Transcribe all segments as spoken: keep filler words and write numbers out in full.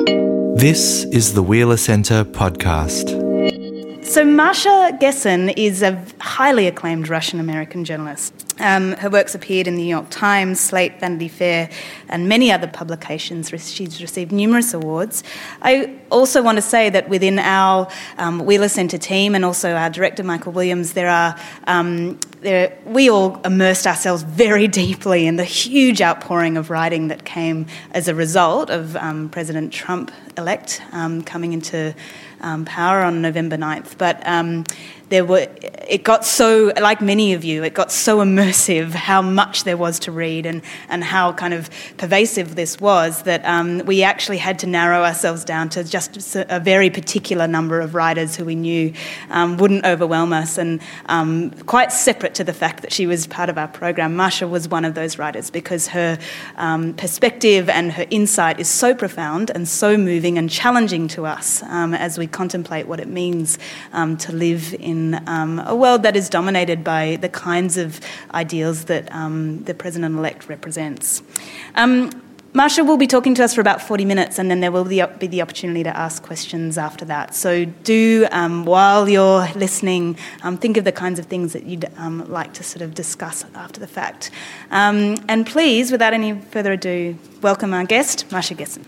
This is the Wheeler Centre podcast. So Masha Gessen is a highly acclaimed Russian-American journalist. Um, her works appeared in the New York Times, Slate, Vanity Fair, and many other publications. She's received numerous awards. I also want to say that within our um, Wheeler Centre team and also our director, Michael Williams, there are um, there, we all immersed ourselves very deeply in the huge outpouring of writing that came as a result of um, President Trump-elect um, coming into um, power on November ninth. But um, there were, it got so, like many of you, it got so immersive how much there was to read and, and how kind of pervasive this was that um, we actually had to narrow ourselves down to just a very particular number of writers who we knew um, wouldn't overwhelm us. And um, quite separate to the fact that she was part of our program, Masha was one of those writers because her um, perspective and her insight is so profound and so moving and challenging to us um, as we contemplate what it means um, to live in um, a world that is dominated by the kinds of ideals that um, the president-elect represents. Um, Masha will be talking to us for about forty minutes, and then there will be the opportunity to ask questions after that. So do, um, while you're listening, um, think of the kinds of things that you'd um, like to sort of discuss after the fact. Um, and please, without any further ado, welcome our guest, Masha Gessen.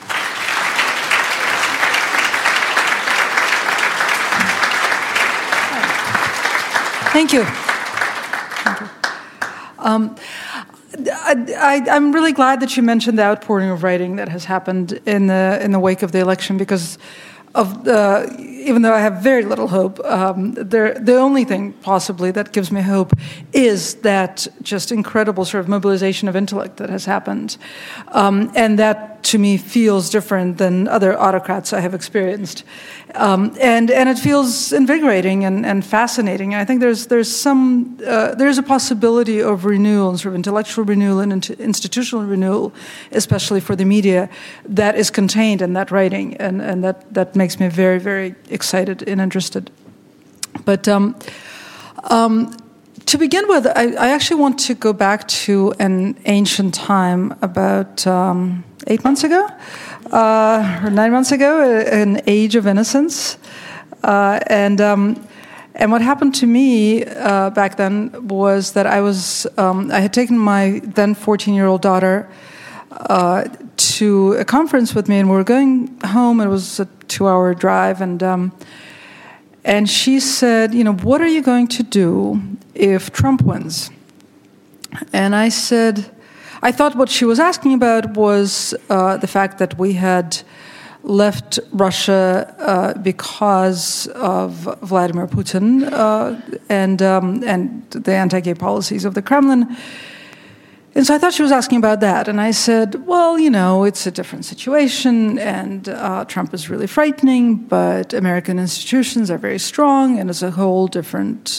Thank you. Thank you. Um, I, I, I'm really glad that you mentioned the outpouring of writing that has happened in the in the wake of the election, because of the, even though I have very little hope, um, there, the only thing possibly that gives me hope is that just incredible sort of mobilization of intellect that has happened, um, and that to me feels different than other autocrats I have experienced, um, and and it feels invigorating and, and fascinating. And I think there's there's some uh, there's a possibility of renewal, and sort of intellectual renewal and institutional renewal, especially for the media, that is contained in that writing, and and that that makes me very very excited and interested. But um, um, to begin with, I, I actually want to go back to an ancient time about um, eight months ago, uh, or nine months ago, an age of innocence. Uh, and um, and what happened to me uh, back then was that I was um, I had taken my then fourteen-year-old daughter uh, to a conference with me, and we were going home. It was a two-hour drive, and um, and she said, you know, what are you going to do if Trump wins? And I said, I thought what she was asking about was uh, the fact that we had left Russia uh, because of Vladimir Putin uh, and um, and the anti-gay policies of the Kremlin. And so I thought she was asking about that. And I said, well, you know, it's a different situation, and uh, Trump is really frightening, but American institutions are very strong, and it's a whole different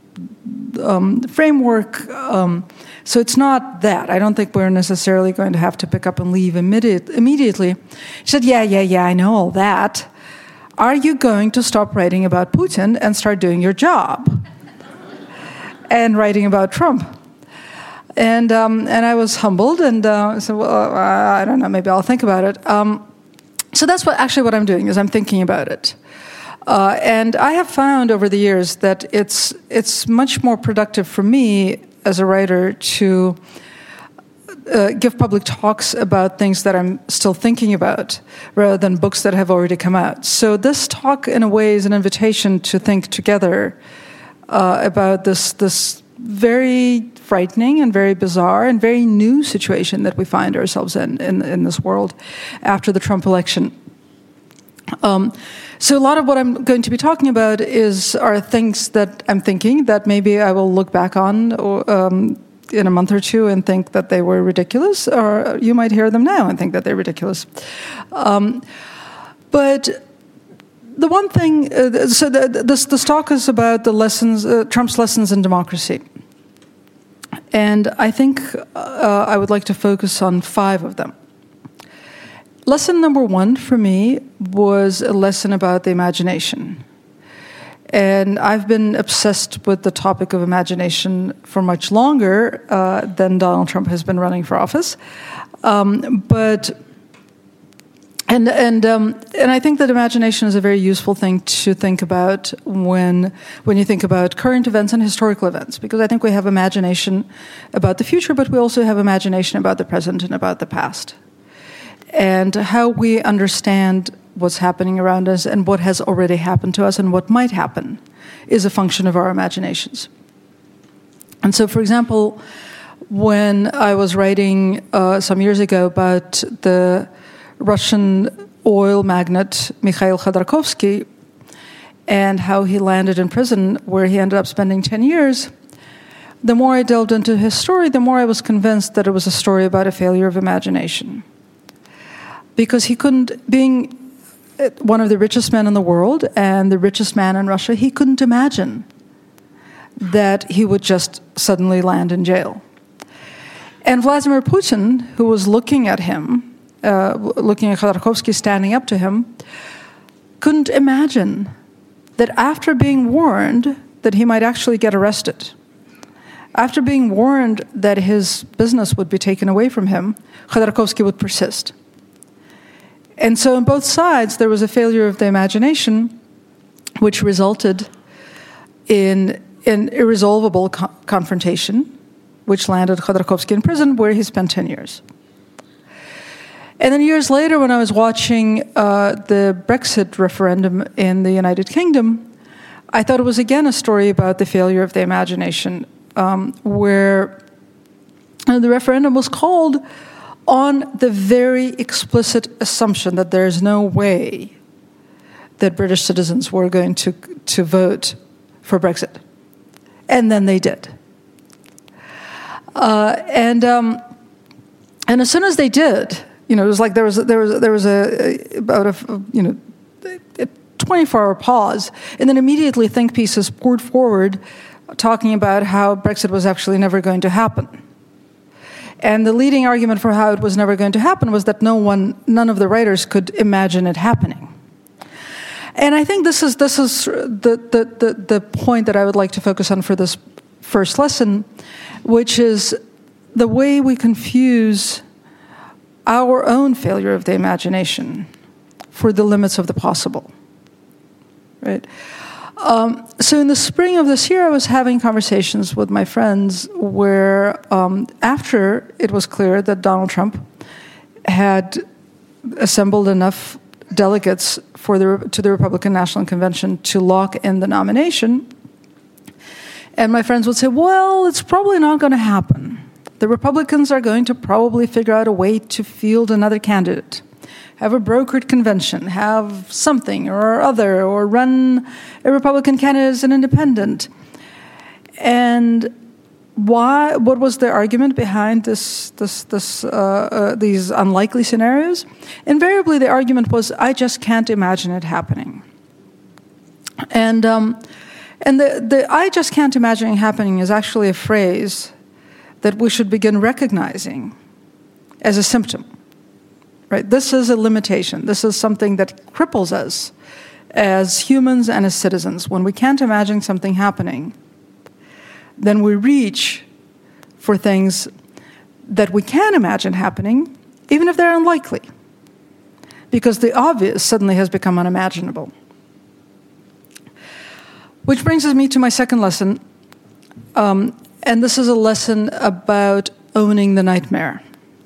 um, framework. Um, so it's not that. I don't think we're necessarily going to have to pick up and leave immediate, immediately. She said, yeah, yeah, yeah, I know all that. Are you going to stop writing about Putin and start doing your job and writing about Trump? And um, and I was humbled, and uh, said, well, I don't know, maybe I'll think about it. Um, so that's what actually what I'm doing, is I'm thinking about it. Uh, and I have found over the years that it's it's much more productive for me as a writer to uh, give public talks about things that I'm still thinking about, rather than books that have already come out. So this talk, in a way, is an invitation to think together uh, about this this very frightening and very bizarre and very new situation that we find ourselves in in, in this world after the Trump election. Um, so a lot of what I'm going to be talking about is are things that I'm thinking that maybe I will look back on or, um, in a month or two and think that they were ridiculous, or you might hear them now and think that they're ridiculous. Um, but the one thing, uh, so the, this, this talk is about the lessons, uh, Trump's lessons in democracy. And I think uh, I would like to focus on five of them. Lesson number one for me was a lesson about the imagination. And I've been obsessed with the topic of imagination for much longer uh, than Donald Trump has been running for office. Um, but, and And and um, and I think that imagination is a very useful thing to think about when when you think about current events and historical events, because I think we have imagination about the future, but we also have imagination about the present and about the past, and how we understand what's happening around us and what has already happened to us and what might happen is a function of our imaginations. And so, for example, when I was writing uh, some years ago about the Russian oil magnate Mikhail Khodorkovsky and how he landed in prison, where he ended up spending ten years, the more I delved into his story, the more I was convinced that it was a story about a failure of imagination. Because he couldn't, being one of the richest men in the world and the richest man in Russia, he couldn't imagine that he would just suddenly land in jail. And Vladimir Putin, who was looking at him, uh, looking at Khodorkovsky standing up to him, couldn't imagine that after being warned that he might actually get arrested, after being warned that his business would be taken away from him, Khodorkovsky would persist. And so on both sides, there was a failure of the imagination, which resulted in an irresolvable co- confrontation, which landed Khodorkovsky in prison, where he spent ten years. And then years later, when I was watching uh, the Brexit referendum in the United Kingdom, I thought it was again a story about the failure of the imagination, um, where uh, the referendum was called on the very explicit assumption that there is no way that British citizens were going to, to vote for Brexit. And then they did. Uh, and um, and as soon as they did, you know, it was like there was there was there was a, a about a you know a twenty-four hour pause, and then immediately think pieces poured forward, talking about how Brexit was actually never going to happen. And the leading argument for how it was never going to happen was that no one, none of the writers could imagine it happening. And I think this is this is the the the, the point that I would like to focus on for this first lesson, which is the way we confuse our own failure of the imagination for the limits of the possible. Right? Um, so in the spring of this year, I was having conversations with my friends where um, after it was clear that Donald Trump had assembled enough delegates for the, to the Republican National Convention to lock in the nomination, and my friends would say, well, it's probably not going to happen. The Republicans are going to probably figure out a way to field another candidate, have a brokered convention, have something or other, or run a Republican candidate as an independent. And why? What was the argument behind this, this, this, uh, uh, these unlikely scenarios? Invariably, the argument was, I just can't imagine it happening. And um, and the, the I just can't imagine it happening is actually a phrase that we should begin recognizing as a symptom. Right? This is a limitation. This is something that cripples us as humans and as citizens. When we can't imagine something happening, then we reach for things that we can imagine happening, even if they're unlikely, because the obvious suddenly has become unimaginable. Which brings me to my second lesson, um, and this is a lesson about owning the nightmare.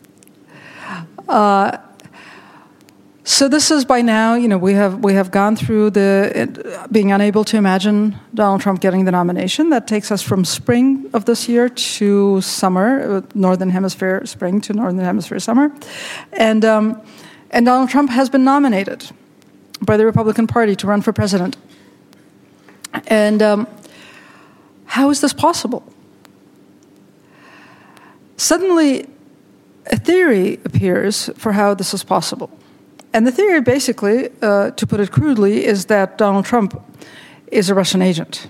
Uh, So this is by now, you know, we have we have gone through the it, being unable to imagine Donald Trump getting the nomination. That takes us from spring of this year to summer, Northern Hemisphere spring to Northern Hemisphere summer, and um, and Donald Trump has been nominated by the Republican Party to run for president. And um, how is this possible? Suddenly, a theory appears for how this is possible. And the theory, basically, uh, to put it crudely, is that Donald Trump is a Russian agent.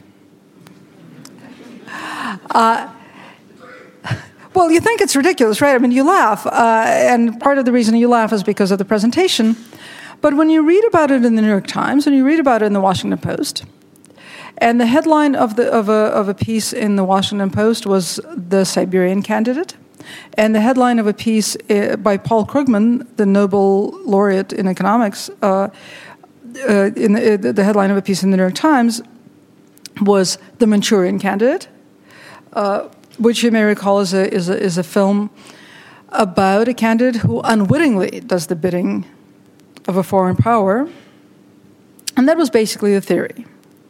Uh, well, you think it's ridiculous, right? I mean, you laugh. Uh, and part of the reason you laugh is because of the presentation. But when you read about it in the New York Times, and you read about it in the Washington Post, and the headline of, the, of, a, of a piece in the Washington Post was "The Siberian Candidate," And the headline of a piece uh, by Paul Krugman, the Nobel laureate in economics, uh, uh, in the, uh, the headline of a piece in the New York Times was "The Manchurian Candidate," uh, which you may recall is a, is a is a film about a candidate who unwittingly does the bidding of a foreign power, and that was basically the theory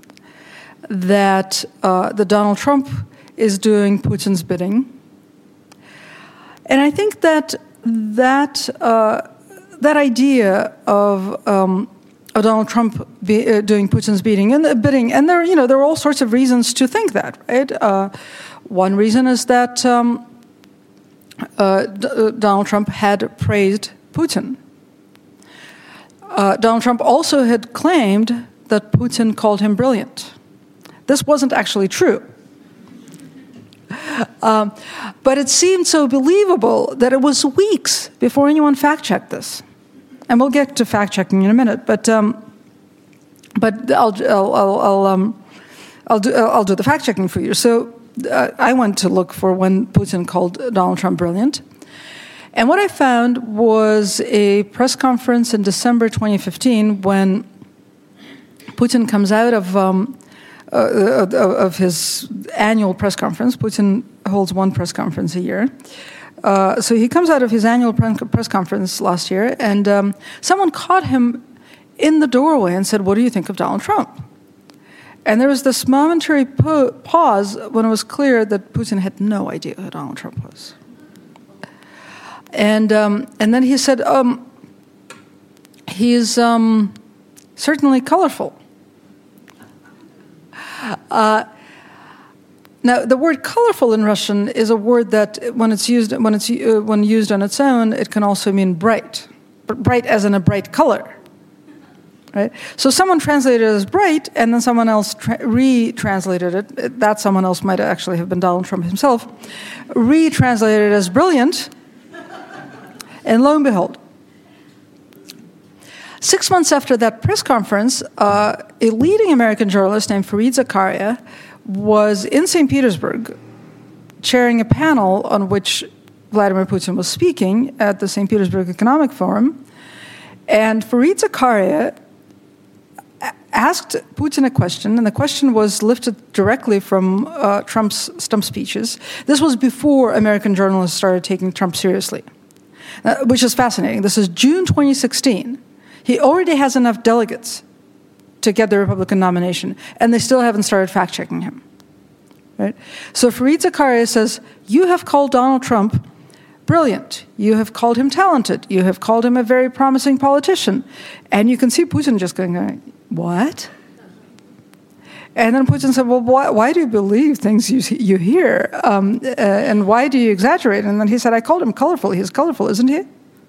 that uh, that Donald Trump is doing Putin's bidding. And I think that that uh, that idea of, um, of Donald Trump be, uh, doing Putin's bidding and uh, bidding, and there, you know, there are all sorts of reasons to think that, right? Uh, one reason is that um, uh, D- uh, Donald Trump had praised Putin. Uh, Donald Trump also had claimed that Putin called him brilliant. This wasn't actually true. Um, but it seemed so believable that it was weeks before anyone fact-checked this. And we'll get to fact-checking in a minute, but um, but I'll I'll I'll I'll, um, I'll do I'll do the fact-checking for you. So uh, I went to look for when Putin called Donald Trump brilliant, and what I found was a press conference in December twenty fifteen when Putin comes out of. Um, Uh, of his annual press conference. Putin holds one press conference a year. Uh, so he comes out of his annual press conference last year, and um, someone caught him in the doorway and said, "What do you think of Donald Trump?" And there was this momentary po- pause when it was clear that Putin had no idea who Donald Trump was. And um, and then he said, um, "He's um, certainly colorful." Uh, now, the word "colorful" in Russian is a word that, when it's used when it's uh, when used on its own, it can also mean bright, but bright as in a bright color, right? So someone translated it as bright, and then someone else tra- retranslated it. That someone else might actually have been Donald Trump himself. Retranslated it as brilliant, and lo and behold. Six months after that press conference, uh, a leading American journalist named Fareed Zakaria was in Saint Petersburg chairing a panel on which Vladimir Putin was speaking at the Saint Petersburg Economic Forum. And Fareed Zakaria asked Putin a question, and the question was lifted directly from uh, Trump's stump speeches. This was before American journalists started taking Trump seriously, uh, which is fascinating. This is June twenty sixteen. He already has enough delegates to get the Republican nomination, and they still haven't started fact-checking him. Right? So Fareed Zakaria says, "You have called Donald Trump brilliant. You have called him talented. You have called him a very promising politician." And you can see Putin just going, "What?" And then Putin said, "Well, why, why do you believe things you you hear? Um, uh, and why do you exaggerate?" And then he said, "I called him colorful. He's colorful, isn't he?"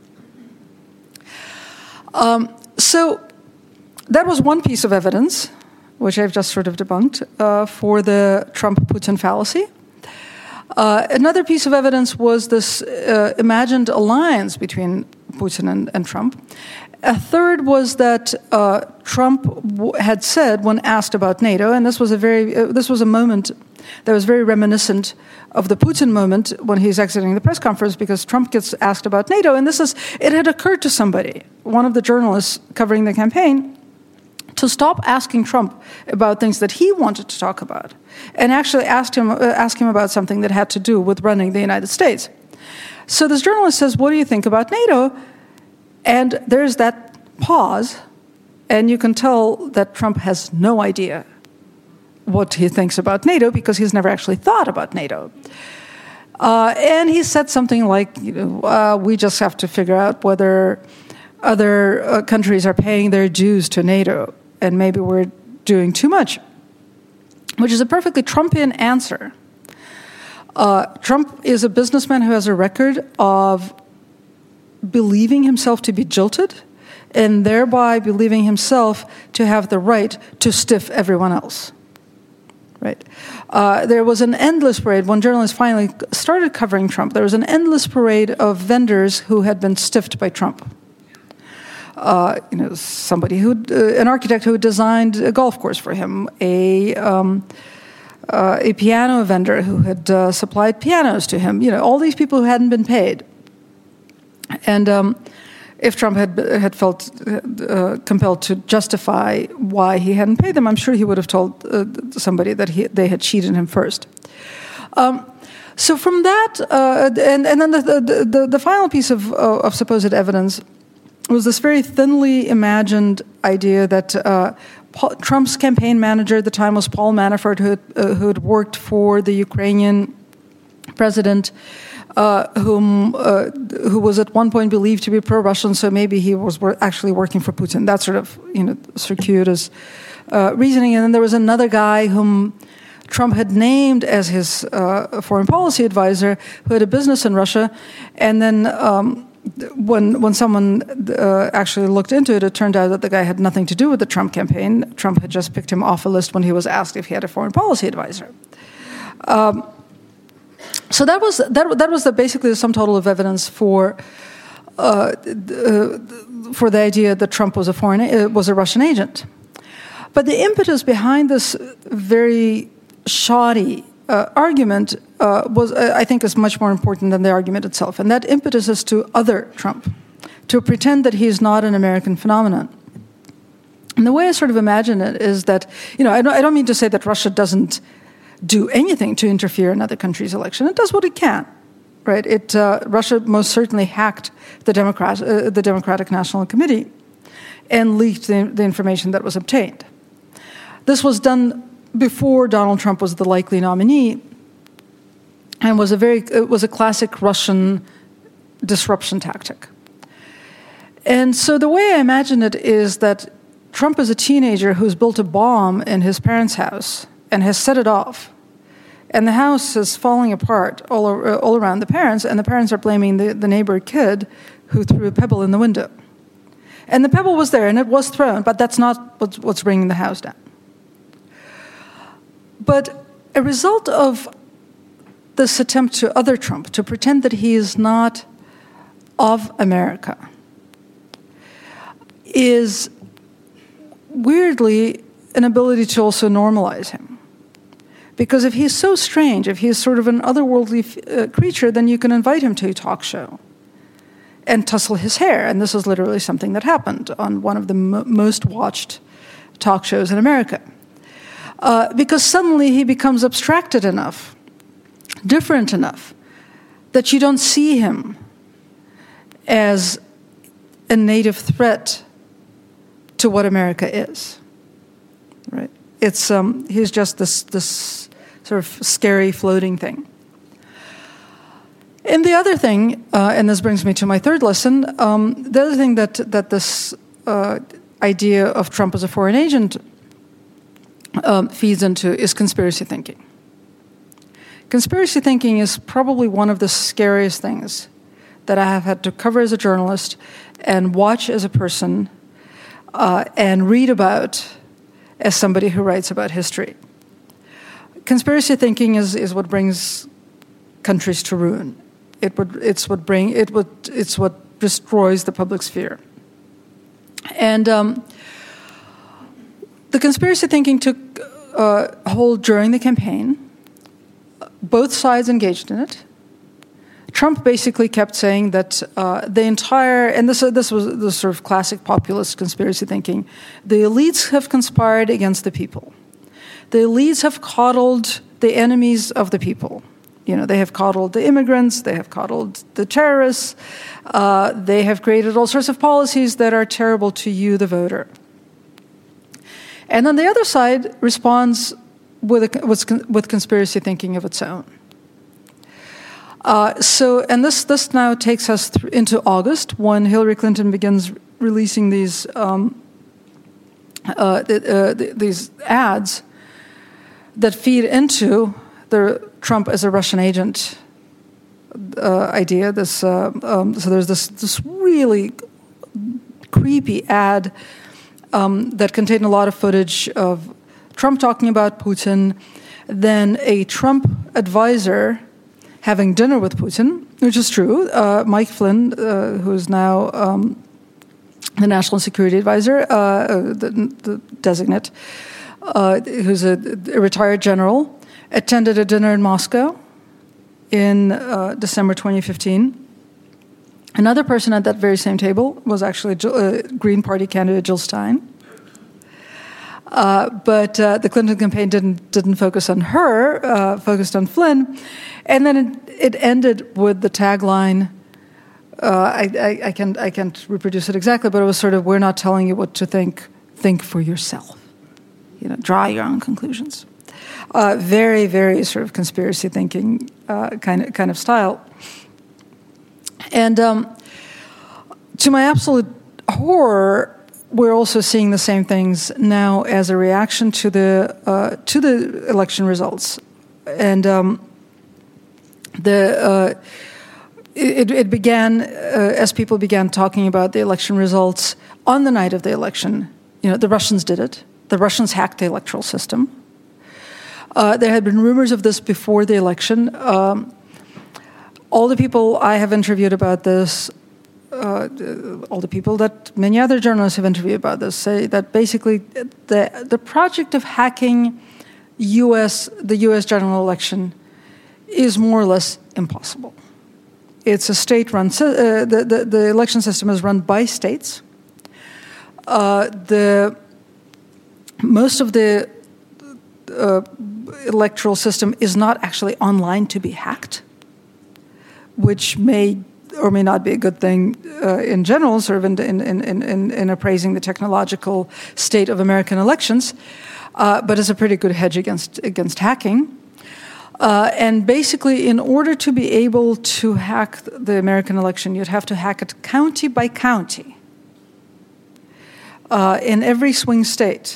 Um, so that was one piece of evidence, which I've just sort of debunked, uh, for the Trump-Putin fallacy. Uh, another piece of evidence was this uh, imagined alliance between Putin and, and Trump. A third was that uh, Trump w- had said, when asked about NATO, and this was a very uh, this was a moment that was very reminiscent of the Putin moment when he's exiting the press conference, because Trump gets asked about NATO, and this is it had occurred to somebody, one of the journalists covering the campaign, to stop asking Trump about things that he wanted to talk about, and actually asked him uh, ask him about something that had to do with running the United States. So this journalist says, "What do you think about NATO?" And there's that pause, and you can tell that Trump has no idea what he thinks about NATO, because he's never actually thought about NATO. Uh, and he said something like, you know, uh, we just have to figure out whether other uh, countries are paying their dues to NATO, and maybe we're doing too much, which is a perfectly Trumpian answer. Uh, Trump is a businessman who has a record of believing himself to be jilted, and thereby believing himself to have the right to stiff everyone else. Right. Uh, there was an endless parade. When journalists finally started covering Trump, there was an endless parade of vendors who had been stiffed by Trump. Uh, you know, somebody who, uh, an architect who designed a golf course for him, a um, uh, a piano vendor who had uh, supplied pianos to him. You know, all these people who hadn't been paid. And um, if Trump had had felt uh, compelled to justify why he hadn't paid them, I'm sure he would have told uh, somebody that he, they had cheated him first. Um, so from that, uh, and, and then the, the, the, the final piece of, uh, of supposed evidence was this very thinly imagined idea that uh, Paul, Trump's campaign manager at the time was Paul Manafort, who had, uh, who had worked for the Ukrainian president, uh, whom uh, who was at one point believed to be pro-Russian, so maybe he was wor- actually working for Putin. That sort of, you know, circuitous uh, reasoning. And then there was another guy whom Trump had named as his uh, foreign policy advisor, who had a business in Russia, and then um, when when someone uh, actually looked into it, it turned out that the guy had nothing to do with the Trump campaign. Trump had just picked him off a list when he was asked if he had a foreign policy advisor. Um, so that was that that was the, basically the sum total of evidence for uh, uh, for the idea that Trump was a foreign uh, was a Russian agent. But the impetus behind this very shoddy uh, argument uh, was, uh, I think, is much more important than the argument itself. And that impetus is to other Trump, to pretend that he is not an American phenomenon. And the way I sort of imagine it is that, you know, I don't, I don't mean to say that Russia doesn't do anything to interfere in other countries' election. It does what it can, right? It uh, Russia most certainly hacked the Democrat, uh, the Democratic National Committee and leaked the, the information that was obtained. This was done before Donald Trump was the likely nominee, and was a very it was a classic Russian disruption tactic. And so the way I imagine it is that Trump is a teenager who's built a bomb in his parents' house and has set it off, and the house is falling apart all, all around the parents, and the parents are blaming the, the neighbor kid who threw a pebble in the window. And the pebble was there, and it was thrown, but that's not what's, what's bringing the house down. But a result of this attempt to other Trump, to pretend that he is not of America, is weirdly an ability to also normalize him. Because if he's so strange, if he's sort of an otherworldly uh, creature, then you can invite him to a talk show and tussle his hair. And this is literally something that happened on one of the m- most watched talk shows in America. Uh, because suddenly he becomes abstracted enough, different enough, that you don't see him as a native threat to what America is. Right? It's um, he's just this this sort of scary floating thing. And the other thing, uh, and this brings me to my third lesson, um, the other thing that that this uh, idea of Trump as a foreign agent Um, feeds into is conspiracy thinking. Conspiracy thinking is probably one of the scariest things that I have had to cover as a journalist and watch as a person uh, and read about as somebody who writes about history. Conspiracy thinking is, is what brings countries to ruin. It would it's what bring it would it's what destroys the public sphere. And um, the conspiracy thinking took uh, hold during the campaign. Both sides engaged in it. Trump basically kept saying that uh, the entire, and this, uh, this was the sort of classic populist conspiracy thinking, the elites have conspired against the people. The elites have coddled the enemies of the people. You know, they have coddled the immigrants, they have coddled the terrorists, uh, they have created all sorts of policies that are terrible to you, the voter. And then the other side responds with, a, with, with conspiracy thinking of its own. Uh, so, and this this now takes us th- into August, when Hillary Clinton begins releasing these um, uh, th- uh, th- these ads that feed into the Trump as a Russian agent uh, idea. This uh, um, so there's this this really creepy ad Um, that contained a lot of footage of Trump talking about Putin, then a Trump advisor having dinner with Putin, which is true. Uh, Mike Flynn, uh, who is now um, the National Security Advisor, uh, the, the designate, uh, who's a, a retired general, attended a dinner in Moscow in uh, December twenty fifteen. Another person at that very same table was actually a uh, Green Party candidate Jill Stein. Uh, but uh, the Clinton campaign didn't didn't focus on her, uh, focused on Flynn. And then it, it ended with the tagline, uh, I, I, I, can't, I can't reproduce it exactly, but it was sort of, we're not telling you what to think, think for yourself. You know, draw your own conclusions. Uh, very, very sort of conspiracy thinking uh, kind of kind of style. And um, to my absolute horror, we're also seeing the same things now as a reaction to the uh, to the election results, and um, the uh, it, it began uh, as people began talking about the election results on the night of the election. You know, the Russians did it. The Russians hacked the electoral system. Uh, there had been rumors of this before the election. Um, all the people I have interviewed about this, uh, all the people that many other journalists have interviewed about this, say that basically the the project of hacking U S the U S general election is more or less impossible. It's a state-run. Uh, the, the the election system is run by states. Uh, the most of the uh, electoral system is not actually online to be hacked, which may or may not be a good thing uh, in general, sort of in, in, in, in, in appraising the technological state of American elections, uh, but is a pretty good hedge against against hacking. Uh, and basically, in order to be able to hack the American election, you'd have to hack it county by county uh, in every swing state,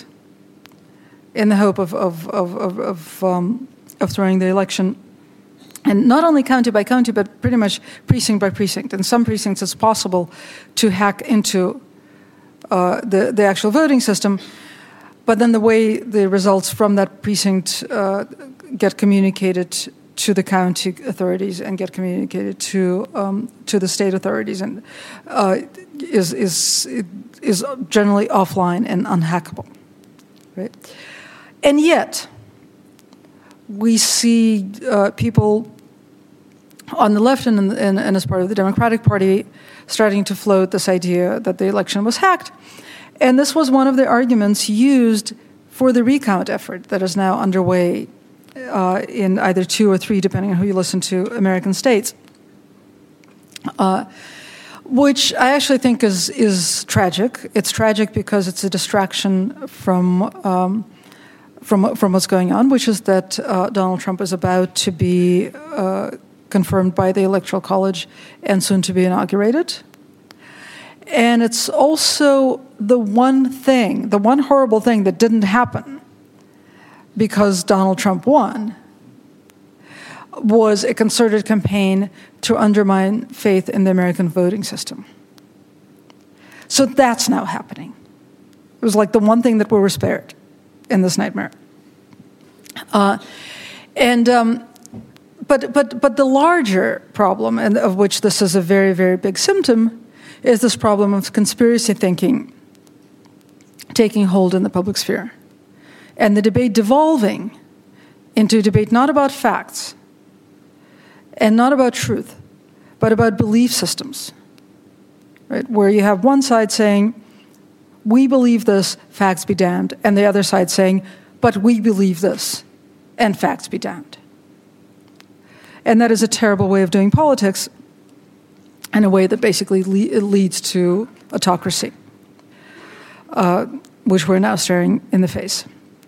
in the hope of of of of of, um, of throwing the election. And not only county by county, but pretty much precinct by precinct. In some precincts, it's possible to hack into uh, the the actual voting system, but then the way the results from that precinct uh, get communicated to the county authorities and get communicated to um, to the state authorities and uh, is is is generally offline and unhackable, right? And yet, we see uh, people on the left and, and, and as part of the Democratic Party starting to float this idea that the election was hacked. And this was one of the arguments used for the recount effort that is now underway uh, in either two or three, depending on who you listen to, American states, uh, which I actually think is, is tragic. It's tragic because it's a distraction from um, From, from what's going on, which is that uh, Donald Trump is about to be uh, confirmed by the Electoral College and soon to be inaugurated. And it's also the one thing, the one horrible thing that didn't happen because Donald Trump won was a concerted campaign to undermine faith in the American voting system. So that's now happening. It was like the one thing that we were spared in this nightmare. Uh, and um, but but but the larger problem, and of which this is a very, very big symptom, is this problem of conspiracy thinking taking hold in the public sphere. And the debate devolving into a debate not about facts and not about truth, but about belief systems. Right? Where you have one side saying, we believe this, facts be damned, and the other side saying, but we believe this, and facts be damned. And that is a terrible way of doing politics, and a way that basically le- leads to autocracy, uh, which we're now staring in the face.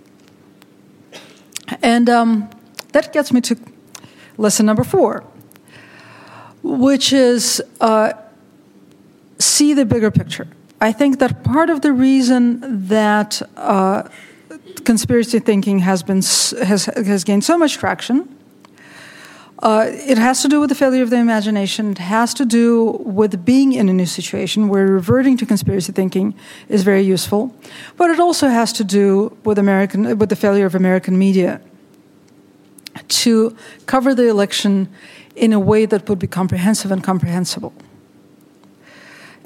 And um, that gets me to lesson number four, which is uh, see the bigger picture. I think that part of the reason that uh, conspiracy thinking has been has has gained so much traction, uh, it has to do with the failure of the imagination. It has to do with being in a new situation where reverting to conspiracy thinking is very useful, but it also has to do with American with the failure of American media to cover the election in a way that would be comprehensive and comprehensible.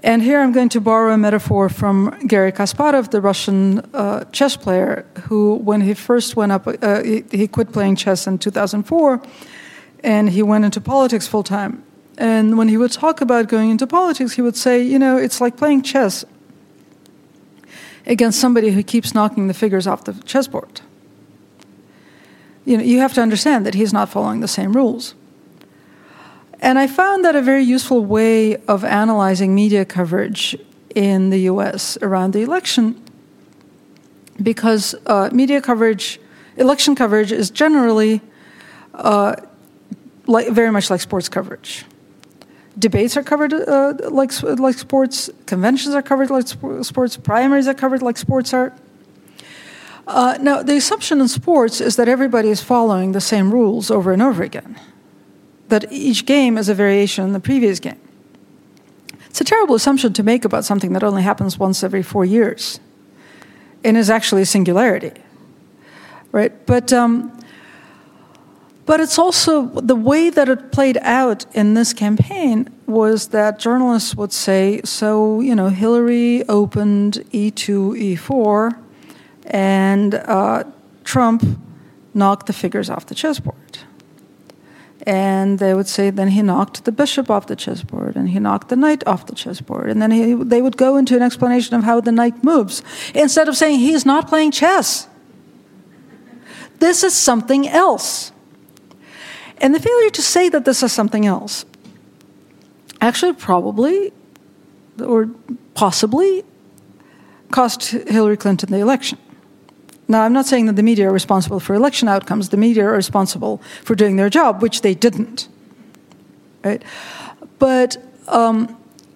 And here I'm going to borrow a metaphor from Garry Kasparov, the Russian uh, chess player, who, when he first went up, uh, he, he quit playing chess in two thousand four, and he went into politics full time. And when he would talk about going into politics, he would say, you know, it's like playing chess against somebody who keeps knocking the figures off the chessboard. You know, you have to understand that he's not following the same rules. And I found that a very useful way of analyzing media coverage in the U S around the election, because uh, media coverage, election coverage is generally uh, like, very much like sports coverage. Debates are covered uh, like, like sports, conventions are covered like sports, primaries are covered like sports are. Uh, now, the assumption in sports is that everybody is following the same rules over and over again, that each game is a variation in the previous game. It's a terrible assumption to make about something that only happens once every four years and is actually a singularity, right? But, um, but it's also the way that it played out in this campaign was that journalists would say, so, you know, Hillary opened E two, E four, and uh, Trump knocked the figures off the chessboard. And they would say, then he knocked the bishop off the chessboard, and he knocked the knight off the chessboard. And then he, they would go into an explanation of how the knight moves, instead of saying, he's not playing chess. This is something else. And the failure to say that this is something else actually probably, or possibly, cost Hillary Clinton the election. Now, I'm not saying that the media are responsible for election outcomes. The media are responsible for doing their job, which they didn't. Right? But um,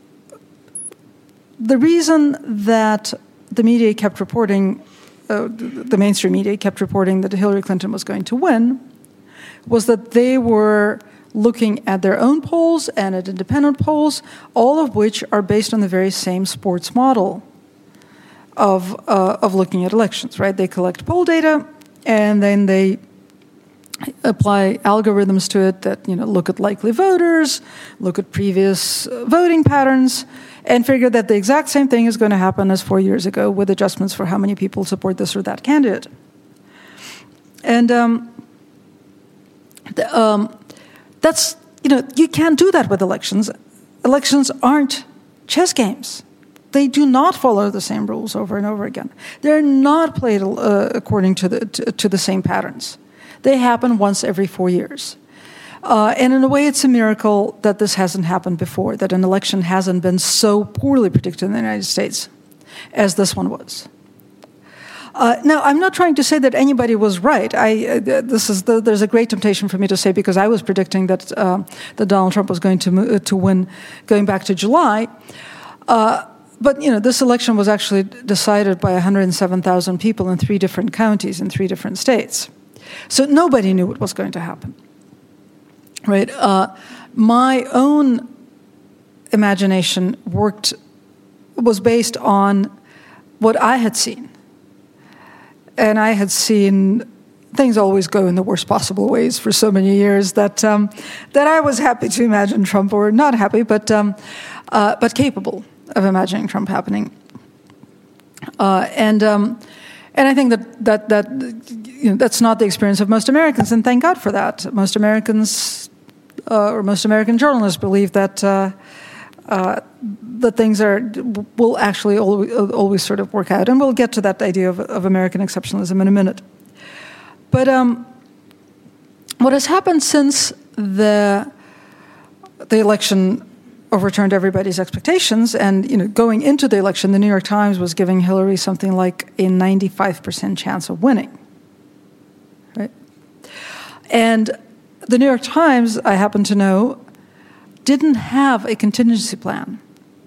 the reason that the media kept reporting, uh, the mainstream media kept reporting that Hillary Clinton was going to win, was that they were looking at their own polls and at independent polls, all of which are based on the very same sports model of uh, of looking at elections, right? They collect poll data, and then they apply algorithms to it that, you know, look at likely voters, look at previous voting patterns, and figure that the exact same thing is going to happen as four years ago with adjustments for how many people support this or that candidate. And um, the, um, that's, you know, you can't do that with elections. Elections aren't chess games. They do not follow the same rules over and over again. They're not played uh, according to the to, to the same patterns. They happen once every four years. Uh, and in a way, it's a miracle that this hasn't happened before, that an election hasn't been so poorly predicted in the United States as this one was. Uh, now, I'm not trying to say that anybody was right. I, uh, this is the, there's a great temptation for me to say, because I was predicting that, uh, that Donald Trump was going to, uh, to win going back to July. Uh, But, you know, this election was actually decided by one hundred seven thousand people in three different counties in three different states. So nobody knew what was going to happen, right? Uh, my own imagination worked, was based on what I had seen. And I had seen things always go in the worst possible ways for so many years that um, that I was happy to imagine Trump, or not happy, but um, uh, but capable of imagining Trump happening, uh, and um, and I think that that that you know, that's not the experience of most Americans, and thank God for that. Most Americans, uh, or most American journalists, believe that uh, uh, that things are will actually always, always sort of work out, and we'll get to that idea of, of American exceptionalism in a minute. But um, what has happened since the the election overturned everybody's expectations, and, you know, going into the election, the New York Times was giving Hillary something like a ninety-five percent chance of winning, right? And the New York Times, I happen to know, didn't have a contingency plan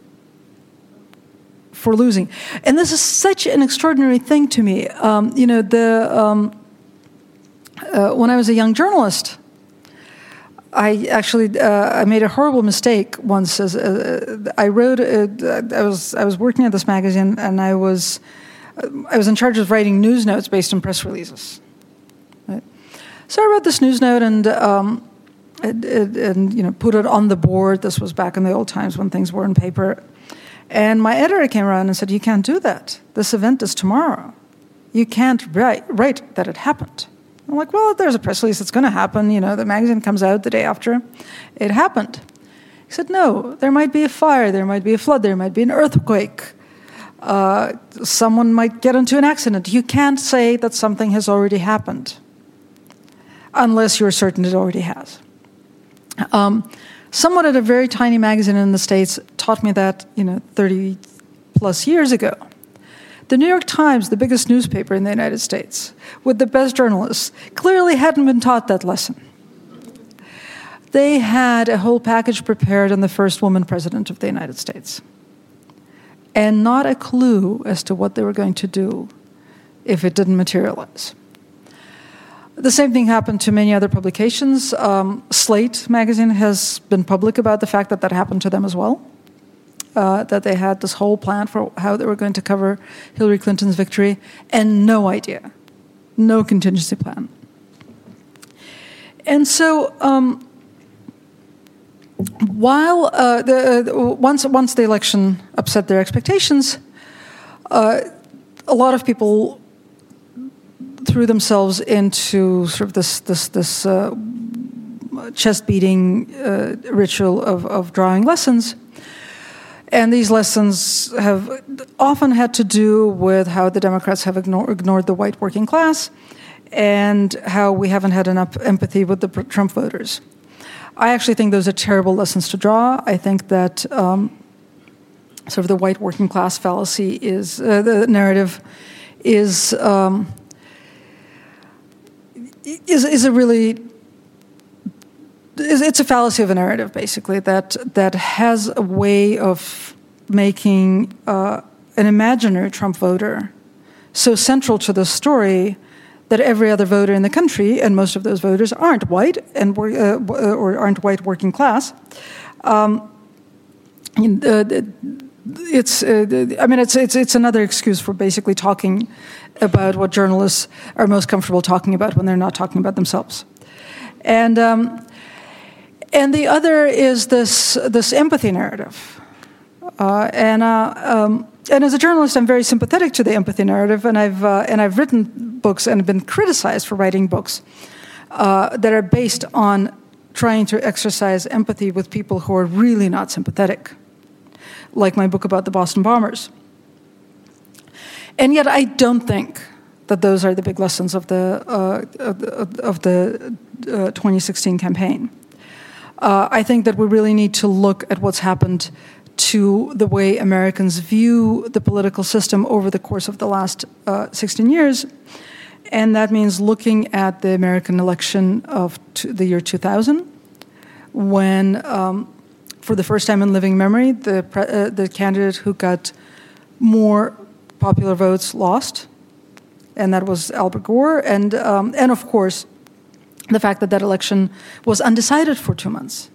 for losing. And this is such an extraordinary thing to me. Um, you know, the um, uh, when I was a young journalist, I actually uh, I made a horrible mistake once. As uh, I wrote, uh, I was I was working at this magazine, and I was uh, I was in charge of writing news notes based on press releases. Right? So I wrote this news note and um, and, and you know put it on the board. This was back in the old times when things were in paper, And my editor came around and said, you can't do that. This event is tomorrow. You can't write, write that it happened. I'm like, well, there's a press release, it's going to happen. You know, the magazine comes out the day after it happened. He said, no, there might be a fire, there might be a flood, there might be an earthquake. Uh, someone might get into an accident. You can't say that something has already happened unless you're certain it already has. Um, someone at a very tiny magazine in the States taught me that, you know, thirty plus years ago. The New York Times, the biggest newspaper in the United States, with the best journalists, clearly hadn't been taught that lesson. They had a whole package prepared on the first woman president of the United States, and not a clue as to what they were going to do if it didn't materialize. The same thing happened to many other publications. Um, Slate magazine has been public about the fact that that happened to them as well, uh, that they had this whole plan for how they were going to cover Hillary Clinton's victory, and no idea, no contingency plan. And so, um, while uh, the, uh, once once the election upset their expectations, uh, a lot of people threw themselves into sort of this this this uh, chest beating uh, ritual of, of drawing lessons, and these lessons have often had to do with how the Democrats have ignore, ignored the white working class, and how we haven't had enough empathy with the Trump voters. I actually think those are terrible lessons to draw. I think that um, sort of the white working class fallacy is uh, the narrative is um, is is a really is, it's a fallacy of a narrative, basically, that that has a way of making uh, an imaginary Trump voter so central to the story that every other voter in the country, and most of those voters aren't white and uh, or aren't white working class. Um, it's, uh, I mean, it's it's it's another excuse for basically talking about what journalists are most comfortable talking about when they're not talking about themselves. And um, and the other is this this empathy narrative, uh, and. Uh, um, And as a journalist, I'm very sympathetic to the empathy narrative, and I've uh, and I've written books and been criticized for writing books uh, that are based on trying to exercise empathy with people who are really not sympathetic, like my book about the Boston bombers. And yet, I don't think that those are the big lessons of the uh, of, of the uh, twenty sixteen campaign. Uh, I think that we really need to look at what's happened to the way Americans view the political system over the course of the last uh, sixteen years. And that means looking at the American election of t- the year two thousand, when, um, for the first time in living memory, the, pre- uh, the candidate who got more popular votes lost, and that was Albert Gore. And, um, and of course, the fact that that election was undecided for two months.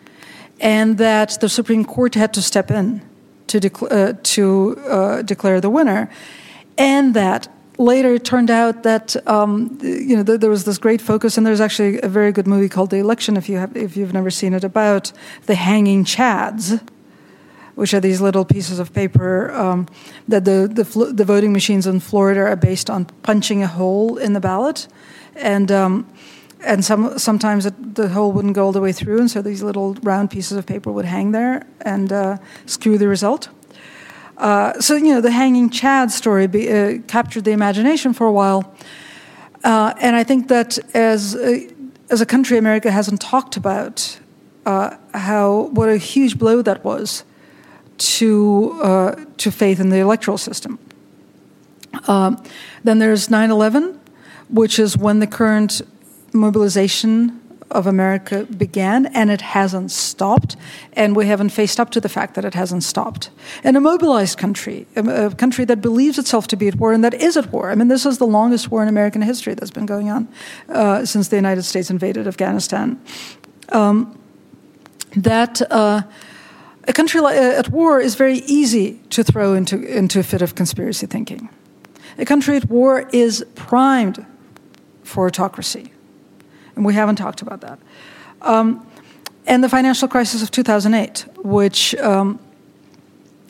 And that the Supreme Court had to step in to, dec- uh, to uh, declare the winner, and that later it turned out that um, you know th- there was this great focus, and there's actually a very good movie called The Election, if you have if you've never seen it, about the hanging chads, which are these little pieces of paper um, that the the, fl- the voting machines in Florida are based on punching a hole in the ballot, and. Um, And some, sometimes it, the hole wouldn't go all the way through, and so these little round pieces of paper would hang there and uh, skew the result. Uh, so, you know, the hanging Chad story be, uh, captured the imagination for a while. Uh, and I think that as a, as a country, America hasn't talked about uh, how what a huge blow that was to uh, to faith in the electoral system. Uh, then there's nine eleven, which is when the current mobilization of America began, and it hasn't stopped, and we haven't faced up to the fact that it hasn't stopped. And a mobilized country, a, a country that believes itself to be at war and that is at war. I mean, this is the longest war in American history that's been going on uh, since the United States invaded Afghanistan. Um, that uh, a country like, uh, at war is very easy to throw into, into a fit of conspiracy thinking. A country at war is primed for autocracy. And we haven't talked about that. Um, and the financial crisis of two thousand eight, which um,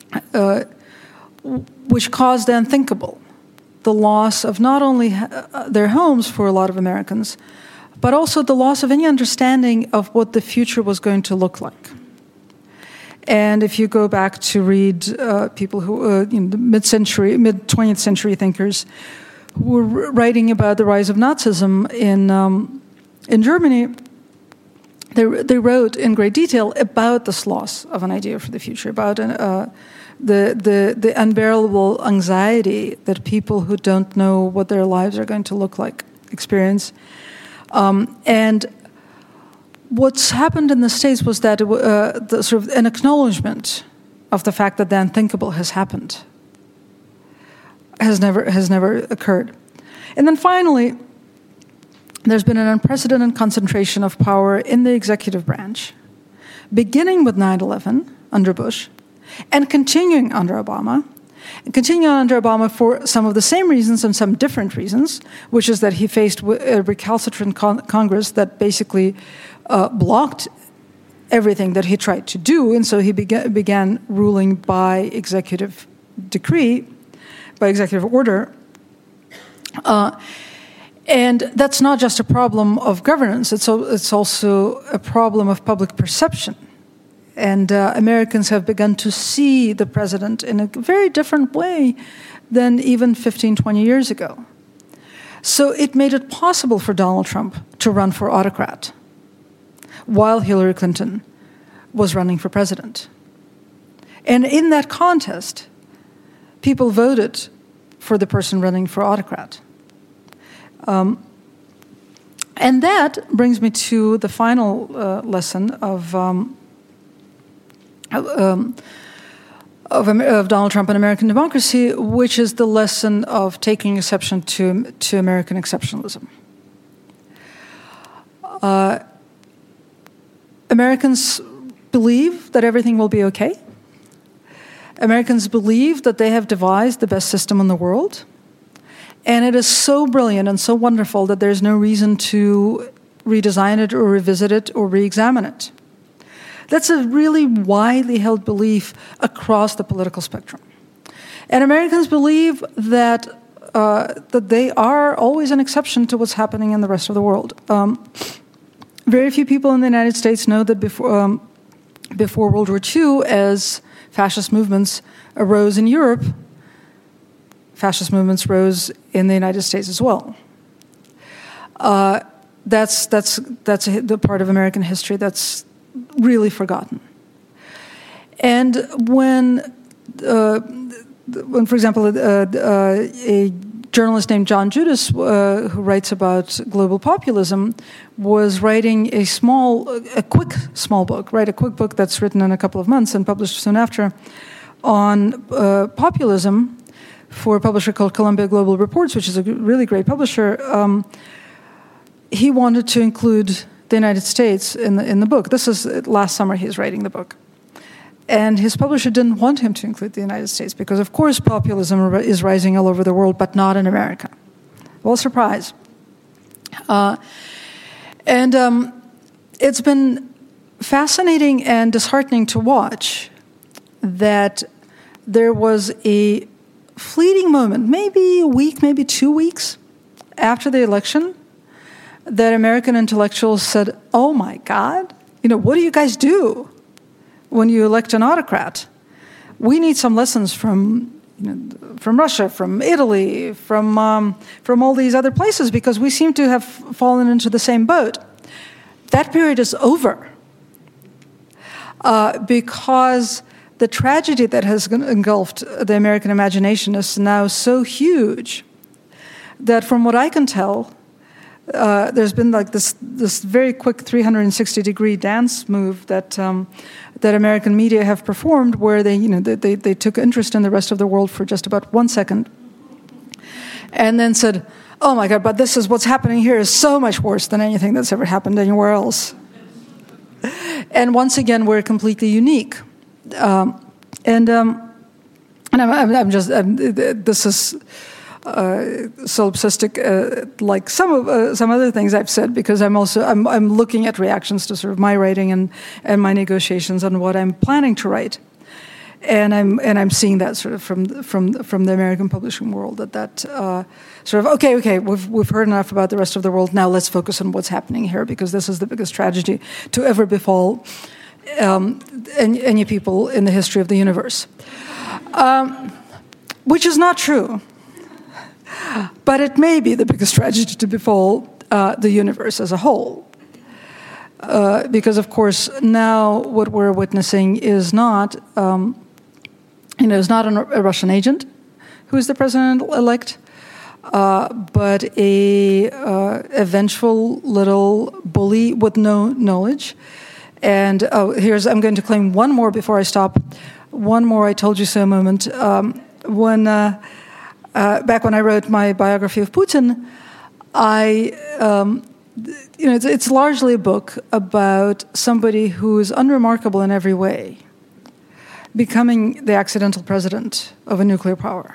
uh, which caused the unthinkable, the loss of not only uh, their homes for a lot of Americans, but also the loss of any understanding of what the future was going to look like. And if you go back to read uh, people who, uh, you know, the mid-century, mid-twentieth century thinkers who were writing about the rise of Nazism in um, in Germany, they they wrote in great detail about this loss of an idea for the future, about an, uh, the the the unbearable anxiety that people who don't know what their lives are going to look like experience, um, and what's happened in the States was that it, uh, the, sort of an acknowledgement of the fact that the unthinkable has happened has never has never occurred. And then finally, there's been an unprecedented concentration of power in the executive branch, beginning with nine eleven under Bush, and continuing under Obama, and continuing under Obama for some of the same reasons and some different reasons, which is that he faced a recalcitrant con- Congress that basically uh, blocked everything that he tried to do, and so he began, began ruling by executive decree, by executive order. Uh, and that's not just a problem of governance, it's, al- it's also a problem of public perception. And uh, Americans have begun to see the president in a very different way than even fifteen, twenty years ago. So it made it possible for Donald Trump to run for autocrat while Hillary Clinton was running for president. And in that contest, people voted for the person running for autocrat. Um, and that brings me to the final uh, lesson of... Um, Um, of, of Donald Trump and American democracy, which is the lesson of taking exception to, to American exceptionalism. Uh, Americans believe that everything will be okay. Americans believe that they have devised the best system in the world. And it is so brilliant and so wonderful that there's no reason to redesign it or revisit it or re-examine it. That's a really widely held belief across the political spectrum. And Americans believe that uh, that they are always an exception to what's happening in the rest of the world. Um, very few people in the United States know that before, um, before World War Two, as fascist movements arose in Europe, fascist movements rose in the United States as well. Uh, that's, that's, that's a, the part of American history that's really forgotten. And when, uh, when for example, uh, uh, a journalist named John Judas, uh, who writes about global populism, was writing a small, a quick small book, right, a quick book that's written in a couple of months and published soon after, on uh, populism for a publisher called Columbia Global Reports, which is a really great publisher. Um, he wanted to include the United States in the, in the book. This is last summer he's writing the book. And his publisher didn't want him to include the United States because, of course, populism is rising all over the world, but not in America. Well, surprise. Uh, and um, it's been fascinating and disheartening to watch that there was a fleeting moment, maybe a week, maybe two weeks after the election, that American intellectuals said, oh my God, you know, what do you guys do when you elect an autocrat? We need some lessons from, you know, from Russia, from Italy, from, um, from all these other places, because we seem to have fallen into the same boat. That period is over. Uh, because the tragedy that has engulfed the American imagination is now so huge that from what I can tell, Uh, there's been like this this very quick three hundred sixty degree dance move that um, that American media have performed, where they you know they, they they took interest in the rest of the world for just about one second, and then said, "Oh my God! But this is what's happening here is so much worse than anything that's ever happened anywhere else." And once again, we're completely unique, um, and um, and I'm, I'm, I'm just I'm, this is. Uh, solipsistic, uh, like some of uh, some other things I've said, because I'm also I'm I'm looking at reactions to sort of my writing and and my negotiations on what I'm planning to write, And I'm and I'm seeing that sort of from from from the American publishing world that that uh, sort of okay okay we've we've heard enough about the rest of the world, now let's focus on what's happening here, because this is the biggest tragedy to ever befall um, any, any people in the history of the universe, um, which is not true, but it may be the biggest tragedy to befall uh, the universe as a whole. Uh, because of course now what we're witnessing is not. Um, You know, is not an, a Russian agent who is the president-elect, uh, but a, uh, a vengeful little bully with no knowledge. And oh, here's, I'm going to claim one more before I stop. One more I told you so moment. Um, when, uh, uh, back when I wrote my biography of Putin, I, um, you know, it's, it's largely a book about somebody who is unremarkable in every way, becoming the accidental president of a nuclear power.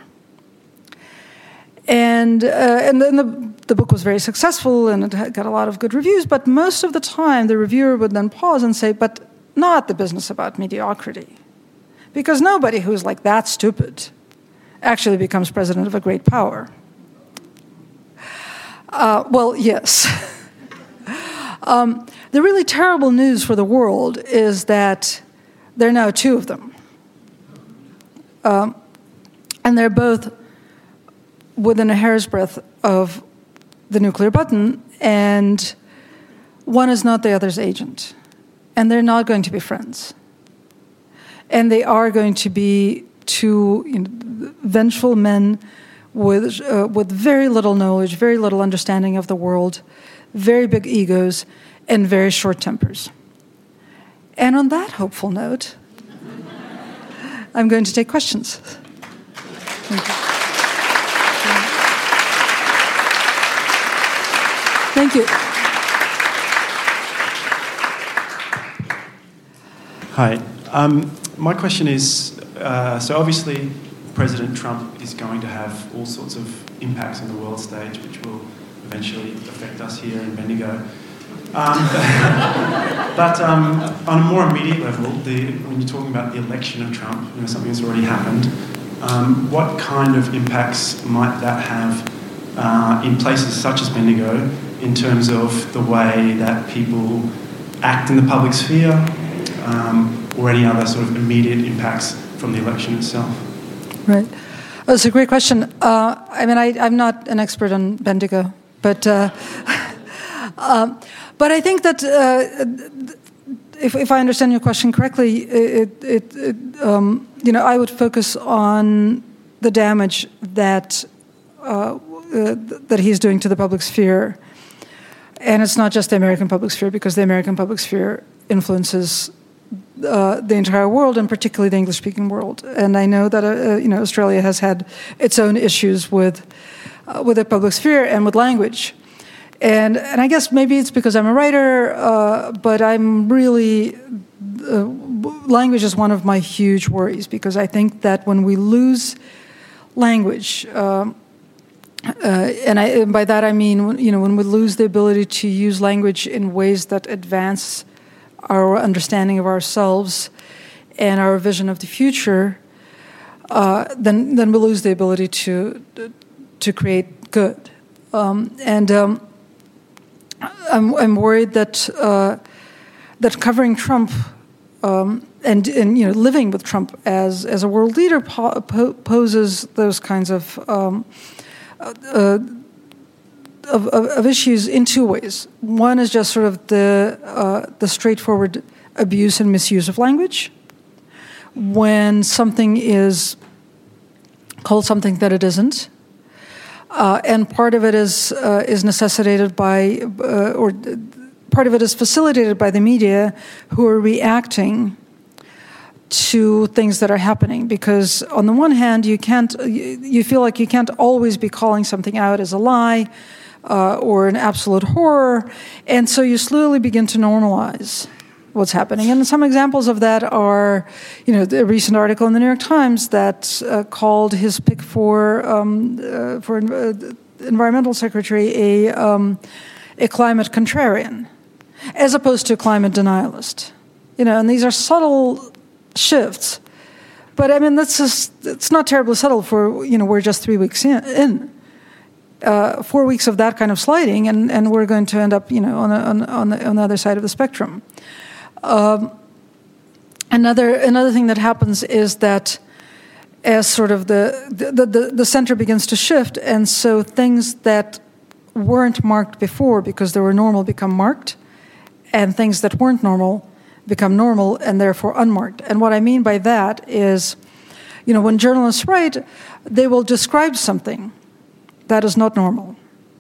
And uh, and then the, the book was very successful and it got a lot of good reviews, but most of the time the reviewer would then pause and say, but not the business about mediocrity. Because nobody who's like that stupid actually becomes president of a great power. Uh, well, yes. um, the really terrible news for the world is that there are now two of them. Um, and they're both within a hair's breadth of the nuclear button, and one is not the other's agent. And they're not going to be friends. And they are going to be two you know, vengeful men with, uh, with very little knowledge, very little understanding of the world, very big egos, and very short tempers. And on that hopeful note, I'm going to take questions. Thank you. Thank you. Hi. Um, my question is, uh, so obviously President Trump is going to have all sorts of impacts on the world stage, which will eventually affect us here in Bendigo. Um, but um, on a more immediate level, the, when you're talking about the election of Trump, you know, something that's already happened, um, what kind of impacts might that have uh, in places such as Bendigo in terms of the way that people act in the public sphere, um, or any other sort of immediate impacts from the election itself? Right. That's a great question. Uh, I mean, I, I'm not an expert on Bendigo, but... Uh, um, But I think that, uh, if, if I understand your question correctly, it, it, it, um, you know, I would focus on the damage that uh, uh, that he's doing to the public sphere, and it's not just the American public sphere, because the American public sphere influences uh, the entire world, and particularly the English-speaking world. And I know that uh, you know Australia has had its own issues with uh, with the public sphere and with language. And, and I guess maybe it's because I'm a writer, uh, but I'm really, uh, language is one of my huge worries, because I think that when we lose language, um, uh, and, I, and by that I mean, you know, when we lose the ability to use language in ways that advance our understanding of ourselves and our vision of the future, uh, then then we lose the ability to to create good. Um, and um, I'm, I'm worried that uh, that covering Trump um, and, and you know living with Trump as as a world leader po- po- poses those kinds of, um, uh, of, of of issues in two ways. One is just sort of the uh, the straightforward abuse and misuse of language, when something is called something that it isn't. Uh, and part of it is uh, is necessitated by, uh, or part of it is facilitated by the media, who are reacting to things that are happening. Because on the one hand, you can't, you, you feel like you can't always be calling something out as a lie uh, or an absolute horror, and so you slowly begin to normalize what's happening. And some examples of that are, you know, the recent article in the New York Times that uh, called his pick for um, uh, for uh, environmental secretary a um, a climate contrarian, as opposed to a climate denialist. You know, and these are subtle shifts, But I mean, that's just, it's not terribly subtle for, you know, we're just three weeks in. in. Uh, four weeks of that kind of sliding, and, and we're going to end up, you know, on, a, on, on, the, on the other side of the spectrum. Um, another another thing that happens is that as sort of the the, the the center begins to shift, and so things that weren't marked before because they were normal become marked, and things that weren't normal become normal and therefore unmarked. And what I mean by that is, you know, when journalists write, they will describe something that is not normal.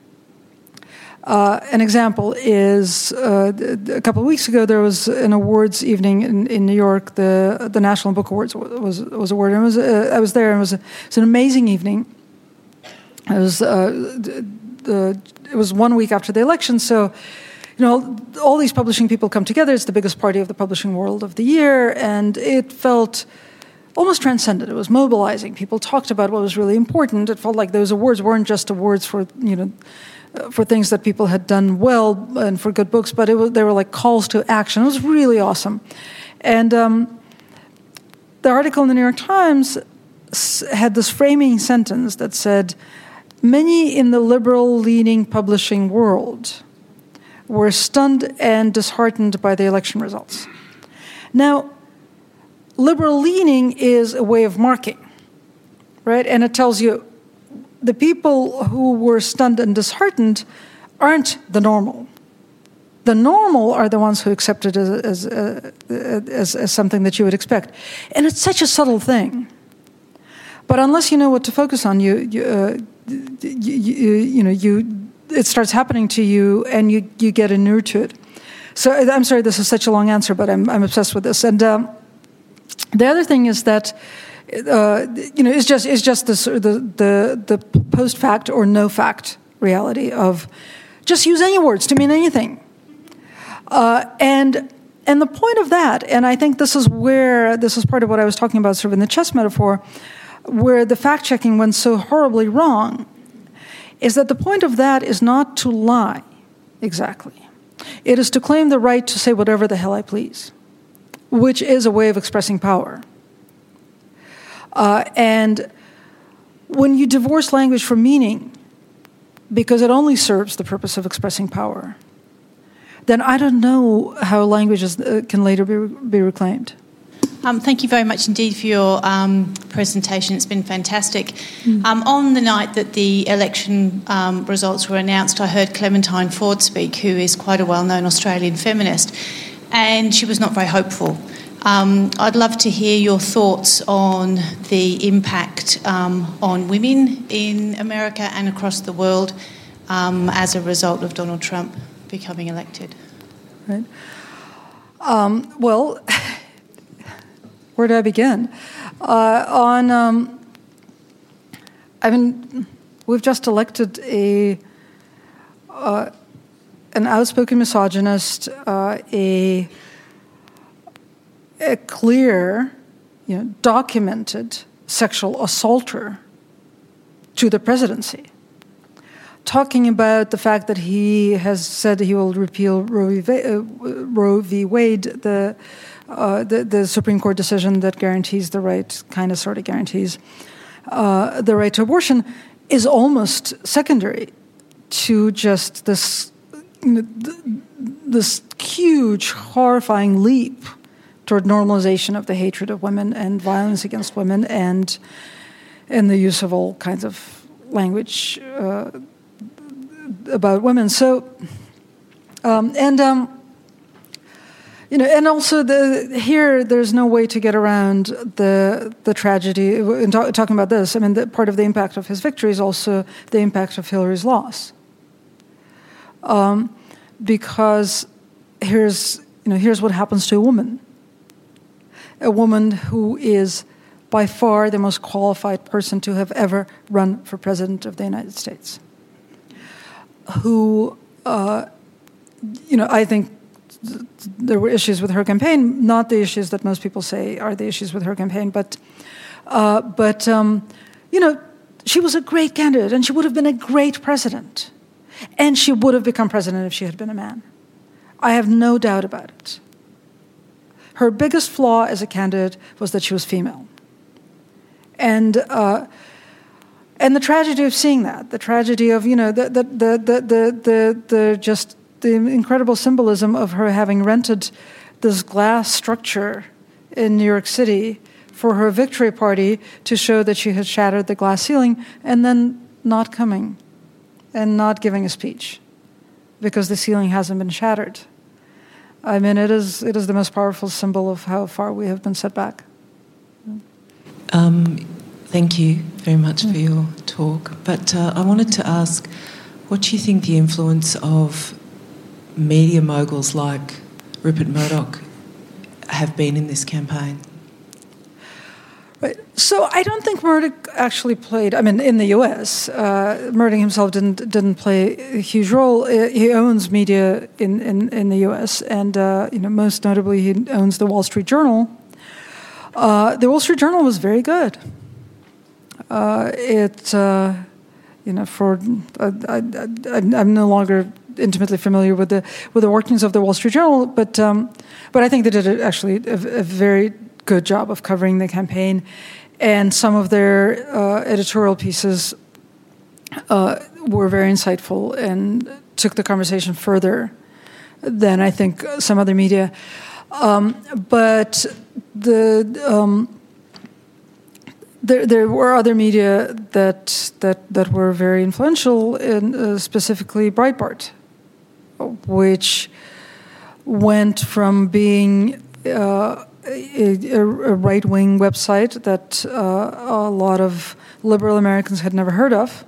Uh, an example is uh, a couple of weeks ago there was an awards evening in, in New York. The the National Book Awards was was awarded. It was uh, I was there. And it was a, it was an amazing evening. It was uh, the it was one week after the election, so you know all these publishing people come together. It's the biggest party of the publishing world of the year, and it felt almost transcendent. It was mobilizing. People talked about what was really important. It felt like those awards weren't just awards for, you know, uh, for things that people had done well and for good books, but it was, they were like calls to action. It was really awesome. And um, the article in the New York Times had this framing sentence that said, many in the liberal-leaning publishing world were stunned and disheartened by the election results. Now, liberal-leaning is a way of marking, right? And it tells you the people who were stunned and disheartened aren't the normal. The normal are the ones who accept it as, as, uh, as, as something that you would expect. And it's such a subtle thing. But unless you know what to focus on, you, you, uh, you, you, you know, you, it starts happening to you and you, you get inured to it. So I'm sorry this is such a long answer, but I'm, I'm obsessed with this. And um, the other thing is that, uh, you know, it's just it's just the the the, the post fact or no fact reality of just use any words to mean anything, uh, and and the point of that, and I think this is where this is part of what I was talking about, sort of in the chess metaphor, where the fact checking went so horribly wrong, is that the point of that is not to lie, exactly. It is to claim the right to say whatever the hell I please, which is a way of expressing power. Uh, and when you divorce language from meaning, because it only serves the purpose of expressing power, then I don't know how languages uh, can later be, be reclaimed. Um, thank you very much indeed for your um, presentation. It's been fantastic. Mm. Um, on the night that the election um, results were announced, I heard Clementine Ford speak, who is quite a well-known Australian feminist, and she was not very hopeful. Um, I'd love to hear your thoughts on the impact um, on women in America and across the world um, as a result of Donald Trump becoming elected. Right. Um, well, where do I begin? Uh, on, um, I mean, we've just elected a uh, an outspoken misogynist, uh, a a clear, you know, documented sexual assaulter to the presidency, talking about the fact that he has said he will repeal Roe v. Uh, Roe v. Wade, the, uh, the the Supreme Court decision that guarantees the right, kind of sort of guarantees uh, the right to abortion, is almost secondary to just this this huge, horrifying leap toward normalization of the hatred of women and violence against women, and and the use of all kinds of language uh, about women. So, um, and um, you know, and also the here there's no way to get around the the tragedy. In talk, talking about this, I mean, the, part of the impact of his victory is also the impact of Hillary's loss, um, because here's you know here's what happens to a woman. A woman who is by far the most qualified person to have ever run for president of the United States. Who, uh, you know, I think th- there were issues with her campaign, not the issues that most people say are the issues with her campaign, but, uh, but um, you know, she was a great candidate and she would have been a great president. And she would have become president if she had been a man. I have no doubt about it. Her biggest flaw as a candidate was that she was female. and uh, and the tragedy of seeing that, the tragedy of you know the the the the the, the, the just the incredible symbolism of her having rented this glass structure in New York City for her victory party to show that she had shattered the glass ceiling, and then not coming and not giving a speech because the ceiling hasn't been shattered. I mean, it is it is the most powerful symbol of how far we have been set back. Um, thank you very much for your talk. But uh, I wanted to ask, what do you think the influence of media moguls like Rupert Murdoch have been in this campaign? Right. So I don't think Murdoch actually played. I mean, in the U S, uh, Murdoch himself didn't didn't play a huge role. He owns media in, in, in the U S, and uh, you know, most notably, he owns the Wall Street Journal. Uh, the Wall Street Journal was very good. Uh, it, uh, you know, for uh, I, I, I'm no longer intimately familiar with the with the workings of the Wall Street Journal, but um, but I think they did actually a, a very good job of covering the campaign, and some of their uh, editorial pieces uh, were very insightful and took the conversation further than I think some other media. Um, but the um, there there were other media that that that were very influential, in uh, specifically Breitbart, which went from being uh, a, a right-wing website that uh, a lot of liberal Americans had never heard of,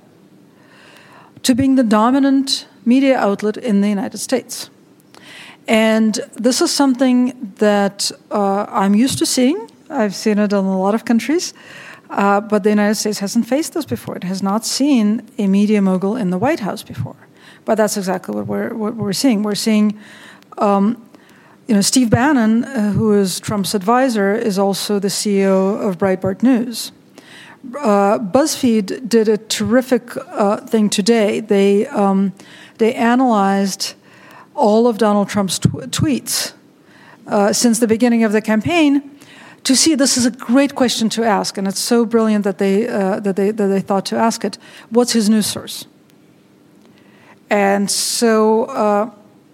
to being the dominant media outlet in the United States. And this is something that uh, I'm used to seeing. I've seen it in a lot of countries, uh, but the United States hasn't faced this before. It has not seen a media mogul in the White House before. But that's exactly what we're what we're seeing. We're seeing, um, you know, Steve Bannon, uh, who is Trump's advisor, is also the C E O of Breitbart News. Uh, BuzzFeed did a terrific uh, thing today. They um, they analyzed all of Donald Trump's tw- tweets uh, since the beginning of the campaign to see. This is a great question to ask, and it's so brilliant that they uh, that they that they thought to ask it. What's his news source? And so, uh,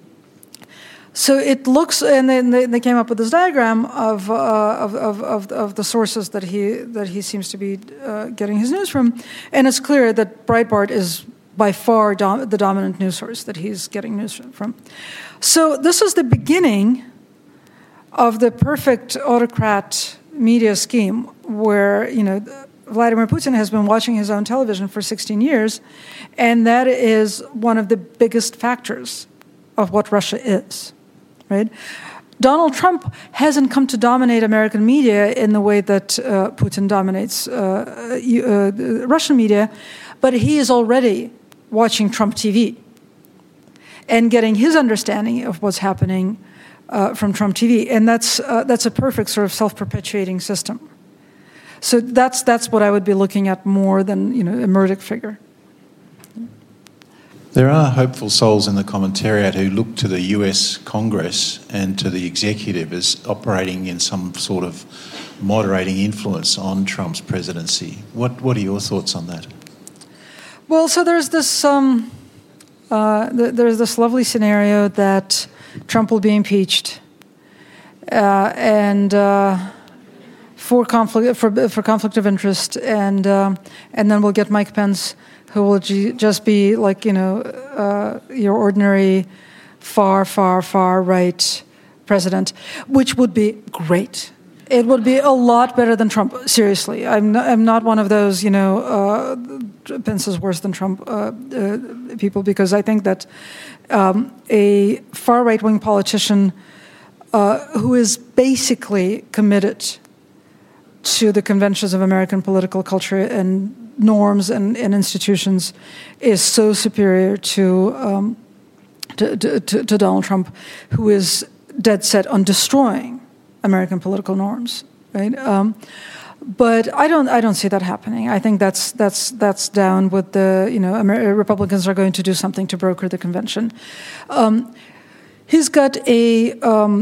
so it looks, and then they, they came up with this diagram of, uh, of, of of of the sources that he that he seems to be uh, getting his news from, and it's clear that Breitbart is by far dom- the dominant news source that he's getting news from. So this is the beginning of the perfect autocrat media scheme, where you know Vladimir Putin has been watching his own television for sixteen years, and that is one of the biggest factors of what Russia is, right? Donald Trump hasn't come to dominate American media in the way that uh, Putin dominates uh, uh, Russian media, but he is already watching Trump T V and getting his understanding of what's happening uh, from Trump T V, and that's uh, that's a perfect sort of self-perpetuating system. So that's that's what I would be looking at more than you know a Murdoch figure. There are hopeful souls in the commentariat who look to the U S Congress and to the executive as operating in some sort of moderating influence on Trump's presidency. What what are your thoughts on that? Well, so there's this um, uh, th- there's this lovely scenario that Trump will be impeached, uh, and. Uh, For conflict, for for conflict of interest, and um, and then we'll get Mike Pence, who will g- just be like you know uh, your ordinary, far, far, far right president, which would be great. It would be a lot better than Trump. Seriously, I'm not, I'm not one of those you know uh, Pence is worse than Trump uh, uh, people, because I think that um, a far right wing politician uh, who is basically committed to the conventions of American political culture and norms and, and institutions is so superior to, um, to, to, to Donald Trump, who is dead set on destroying American political norms, right? Um, but I don't, I don't see that happening. I think that's that's that's down with the, you know, Amer- Republicans are going to do something to broker the convention. Um, he's got a um,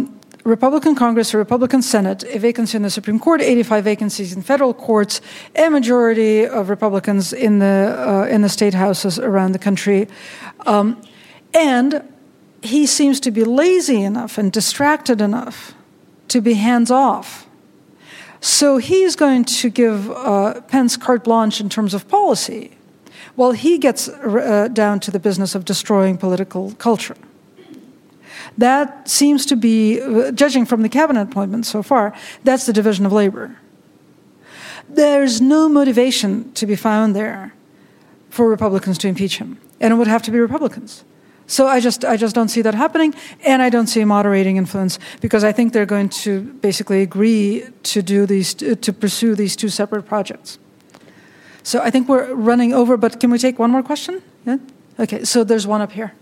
Republican Congress, a Republican Senate, a vacancy in the Supreme Court, eighty-five vacancies in federal courts, a majority of Republicans in the uh, in the state houses around the country, um, and he seems to be lazy enough and distracted enough to be hands off. So he's going to give uh, Pence carte blanche in terms of policy, while he gets uh, down to the business of destroying political culture. That seems to be, uh, judging from the cabinet appointments so far, that's the division of labor. There's no motivation to be found there for Republicans to impeach him, and it would have to be Republicans. So I just, I just don't see that happening, and I don't see a moderating influence, because I think they're going to basically agree to do these, to pursue these two separate projects. So I think we're running over, but can we take one more question? Yeah. Okay. So there's one up here.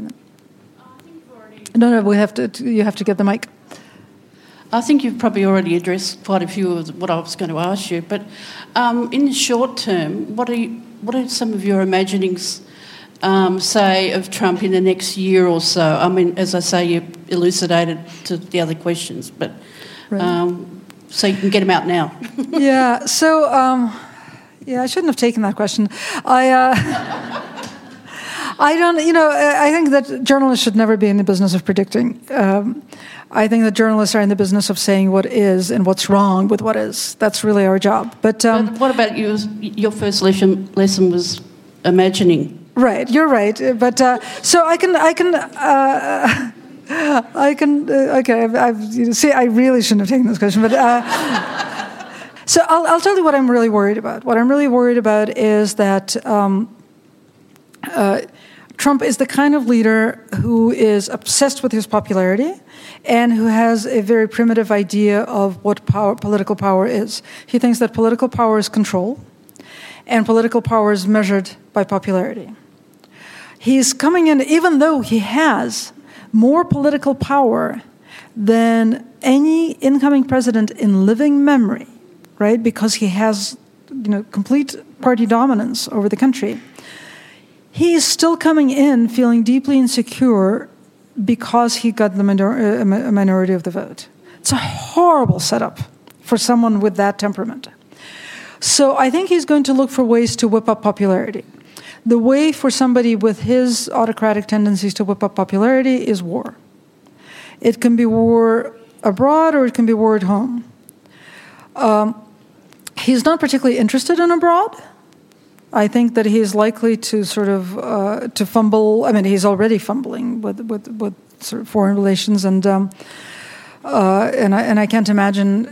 No, no, we have to. You have to get the mic. I think you've probably already addressed quite a few of what I was going to ask you. But um, in the short term, what are you, what are some of your imaginings, um, say, of Trump in the next year or so? I mean, as I say, you elucidated to the other questions, but right. um, so you can get them out now. Yeah. So. Um, Yeah, I shouldn't have taken that question. I, uh, I don't, you know, I think that journalists should never be in the business of predicting. Um, I think that journalists are in the business of saying what is and what's wrong with what is. That's really our job. But, um, but what about you? Your first lesson lesson was imagining. Right, you're right. But uh, so I can, I can. Uh, I can. Uh, okay, I've, I've you know, see. I really shouldn't have taken this question, but. Uh, So I'll, I'll tell you what I'm really worried about. What I'm really worried about is that um, uh, Trump is the kind of leader who is obsessed with his popularity and who has a very primitive idea of what power, political power is. He thinks that political power is control, and political power is measured by popularity. He's coming in, even though he has more political power than any incoming president in living memory, right? Because he has, you know, complete party dominance over the country. He is still coming in feeling deeply insecure because he got the minor- uh, a minority of the vote. It's a horrible setup for someone with that temperament. So I think he's going to look for ways to whip up popularity. The way for somebody with his autocratic tendencies to whip up popularity is war. It can be war abroad or it can be war at home. Um, he's not particularly interested in abroad. I think that he is likely to sort of uh, to fumble. I mean, he's already fumbling with with, with sort of foreign relations, and um, uh, and I and I can't imagine.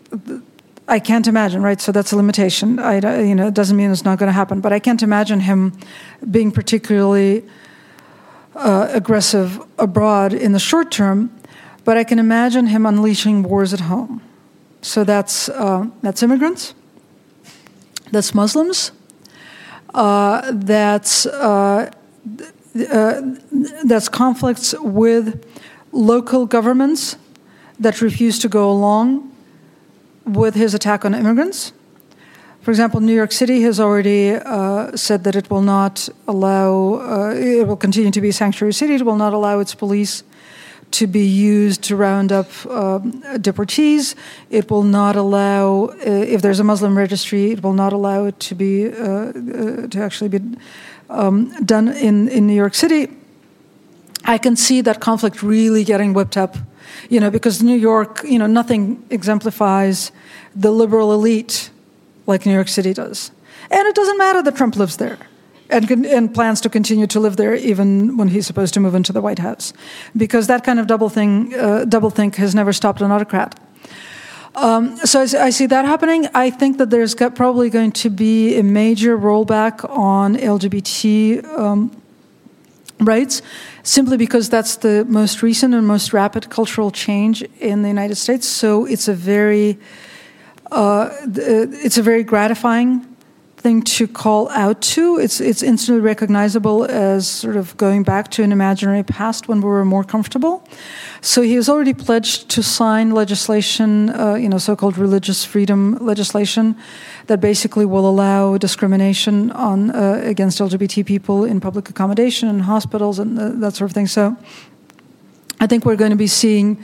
I can't imagine, right? So that's a limitation. I, you know, it doesn't mean it's not going to happen, but I can't imagine him being particularly uh, aggressive abroad in the short term. But I can imagine him unleashing wars at home. So that's uh, that's immigrants, that's Muslims, uh, that's uh, uh, that's conflicts with local governments that refuse to go along with his attack on immigrants. For example, New York City has already uh, said that it will not allow, uh, it will continue to be a sanctuary city. It will not allow its police to be used to round up um, deportees. It will not allow, uh, if there's a Muslim registry, it will not allow it to be, uh, uh, to actually be um, done in, in New York City. I can see that conflict really getting whipped up, you know, because New York, you know, nothing exemplifies the liberal elite like New York City does. And it doesn't matter that Trump lives there and, and plans to continue to live there even when he's supposed to move into the White House, because that kind of double thing, uh, doublethink has never stopped an autocrat. Um, so I, I see that happening. I think that there's got probably going to be a major rollback on L G B T um, rights, simply because that's the most recent and most rapid cultural change in the United States. So it's a very, uh, it's a very gratifying thing to call out to. It's it's instantly recognizable as sort of going back to an imaginary past when we were more comfortable. So he has already pledged to sign legislation, uh, you know, so-called religious freedom legislation, that basically will allow discrimination on uh, against L G B T people in public accommodation and hospitals and uh, that sort of thing. So I think we're going to be seeing,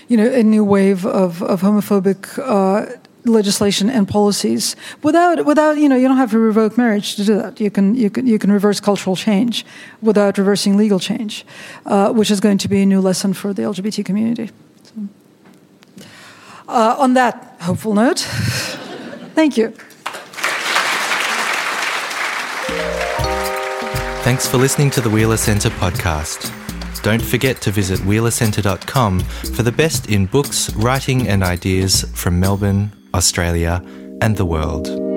you know, a new wave of, of homophobic uh, legislation and policies without, without, you know, you don't have to revoke marriage to do that. You can, you can, you can reverse cultural change without reversing legal change, uh, which is going to be a new lesson for the L G B T community. So, uh, on that hopeful note, thank you. Thanks for listening to the Wheeler Centre podcast. Don't forget to visit wheeler centre dot com for the best in books, writing and ideas from Melbourne, Australia and the world.